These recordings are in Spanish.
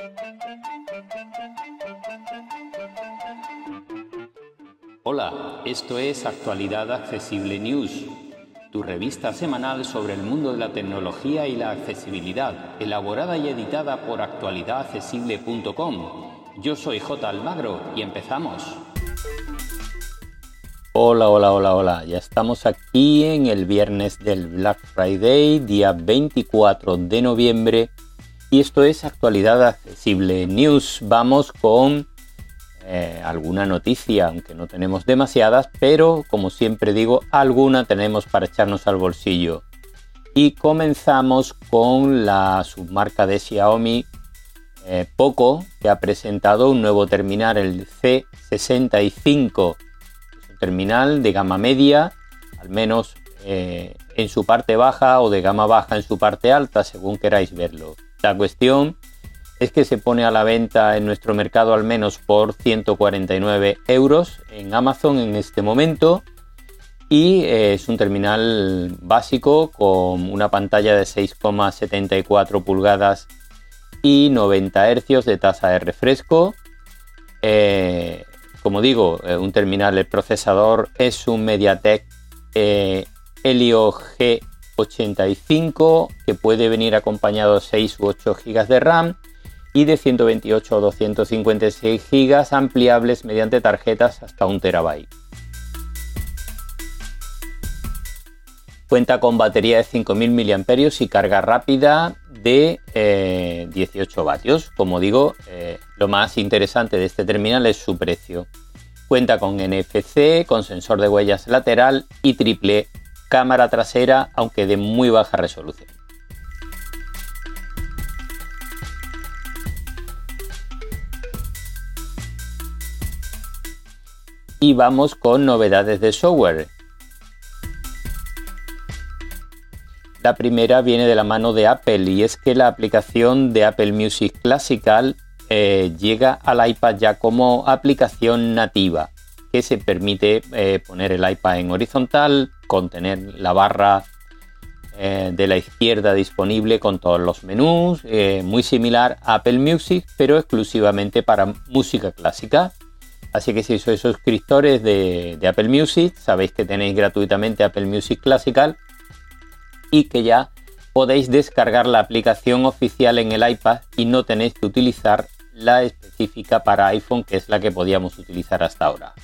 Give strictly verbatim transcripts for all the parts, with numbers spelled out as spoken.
Hola, esto es Actualidad Accesible News, tu revista semanal sobre el mundo de la tecnología y la accesibilidad, elaborada y editada por actualidad accesible punto com. Yo soy J. Almagro y empezamos. Hola, hola, hola, hola. Ya estamos aquí en el viernes del Black Friday, día veinticuatro de noviembre, y esto es Actualidad Accesible News. Vamos con eh, alguna noticia, aunque no tenemos demasiadas, pero como siempre digo, alguna tenemos para echarnos al bolsillo. Y comenzamos con la submarca de Xiaomi, eh, Poco, que ha presentado un nuevo terminal, el C sesenta y cinco. Terminal de gama media, al menos eh, en su parte baja, o de gama baja en su parte alta, según queráis verlo. La cuestión es que se pone a la venta en nuestro mercado al menos por ciento cuarenta y nueve euros en Amazon en este momento, y eh, es un terminal básico con una pantalla de seis coma setenta y cuatro pulgadas y noventa hercios de tasa de refresco. eh, Como digo, un terminal, el procesador es un MediaTek eh, Helio G ochenta y cinco, que puede venir acompañado de seis u ocho gigas de RAM y de ciento veintiocho o doscientos cincuenta y seis gigas ampliables mediante tarjetas hasta un terabyte. Cuenta con batería de cinco mil miliamperios hora y carga rápida de eh, dieciocho vatios. Como digo, eh, lo más interesante de este terminal es su precio. Cuenta con N F C, con sensor de huellas lateral y triple cámara trasera, aunque de muy baja resolución. Y vamos con novedades de software. La primera viene de la mano de Apple, y es que la aplicación de Apple Music Classical eh, llega al iPad ya como aplicación nativa, que se permite eh, poner el iPad en horizontal, con tener la barra eh, de la izquierda disponible con todos los menús, eh, muy similar a Apple Music, pero exclusivamente para música clásica. Así que si sois suscriptores de, de Apple Music, sabéis que tenéis gratuitamente Apple Music Classical, y que ya podéis descargar la aplicación oficial en el iPad y no tenéis que utilizar la específica para iPhone, que es la que podíamos utilizar hasta ahora.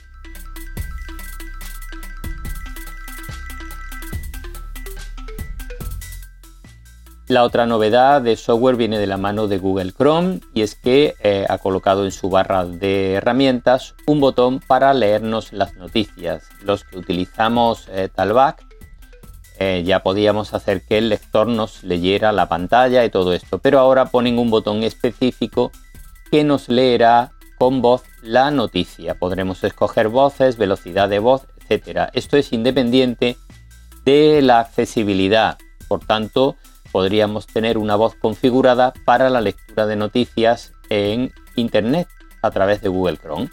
La otra novedad de software viene de la mano de Google Chrome, y es que eh, ha colocado en su barra de herramientas un botón para leernos las noticias. Los que utilizamos eh, Talkback Eh, ya podíamos hacer que el lector nos leyera la pantalla y todo esto, pero ahora ponen un botón específico que nos leerá con voz la noticia. Podremos escoger voces, velocidad de voz, etcétera. Esto es independiente de la accesibilidad, por tanto podríamos tener una voz configurada para la lectura de noticias en Internet a través de Google Chrome.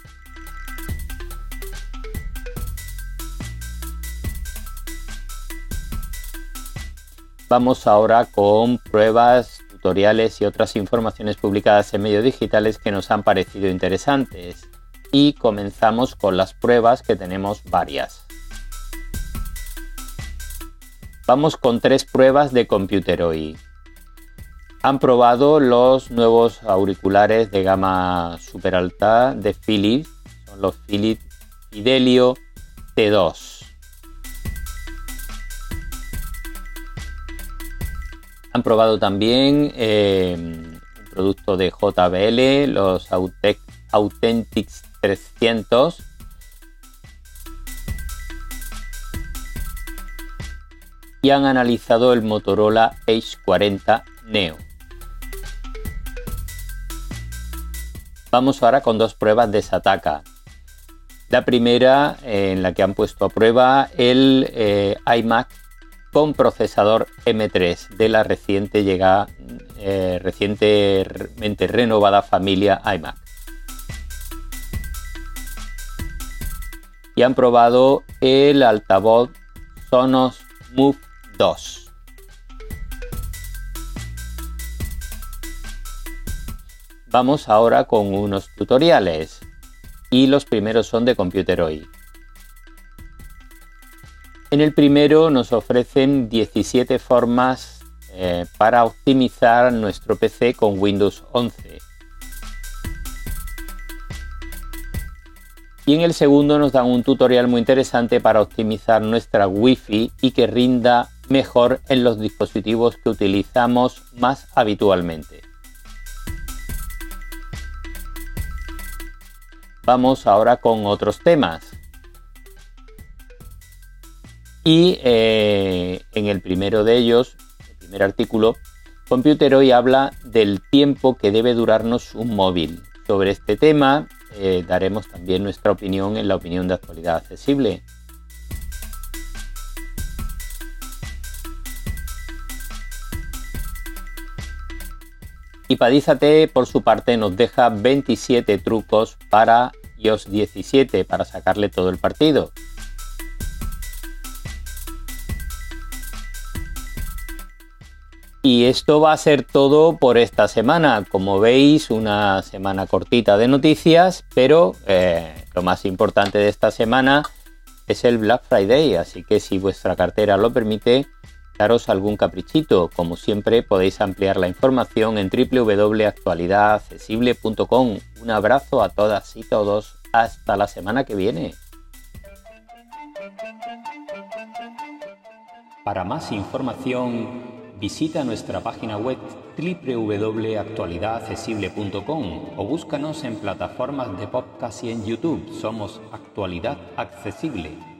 Vamos ahora con pruebas, tutoriales y otras informaciones publicadas en medios digitales que nos han parecido interesantes. Y comenzamos con las pruebas, que tenemos varias. Vamos con tres pruebas de Computeroid. Han probado los nuevos auriculares de gama super alta de Philips, son los Philips Fidelio T dos. Han probado también eh, un producto de J B L, los Authentics trescientos. Y han analizado el Motorola Edge cuarenta Neo. Vamos ahora con dos pruebas de Sataka. La primera, eh, en la que han puesto a prueba el eh, iMac con procesador M tres de la reciente llegada, eh, recientemente renovada familia iMac. Y han probado el altavoz Sonos Move dos. vamos ahora con unos tutoriales y los primeros son de Computeroid. En el primero nos ofrecen diecisiete formas eh, para optimizar nuestro P C con Windows once. Y en el segundo nos dan un tutorial muy interesante para optimizar nuestra Wi-Fi y que rinda mejor en los dispositivos que utilizamos más habitualmente. Vamos ahora con otros temas. Y eh, en el primero de ellos, el primer artículo, Computeroid habla del tiempo que debe durarnos un móvil. Sobre este tema eh, daremos también nuestra opinión en la opinión de Actualidad Accesible. Y Padízate, por su parte, nos deja veintisiete trucos para i O S diecisiete para sacarle todo el partido. Y esto va a ser todo por esta semana. Como veis, una semana cortita de noticias, pero eh, lo más importante de esta semana es el Black Friday, así que si vuestra cartera lo permite, daros algún caprichito. Como siempre, podéis ampliar la información en w w w punto actualidad accesible punto com. Un abrazo a todas y todos. Hasta la semana que viene. Para más información, visita nuestra página web w w w punto actualidad accesible punto com o búscanos en plataformas de podcast y en YouTube. Somos Actualidad Accesible.